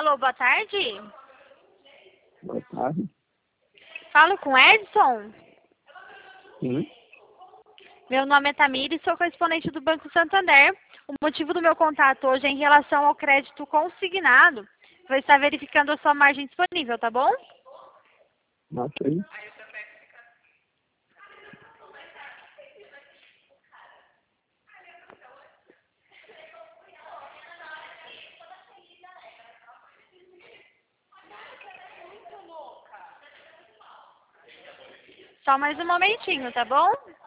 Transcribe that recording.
Alô, boa tarde. Boa tarde. Falo com Edson. Sim. Meu nome é Tamires, sou correspondente do Banco Santander. O motivo do meu contato hoje é em relação ao crédito consignado. Vou estar verificando a sua margem disponível, tá bom? Ok. Só mais um momentinho, tá bom?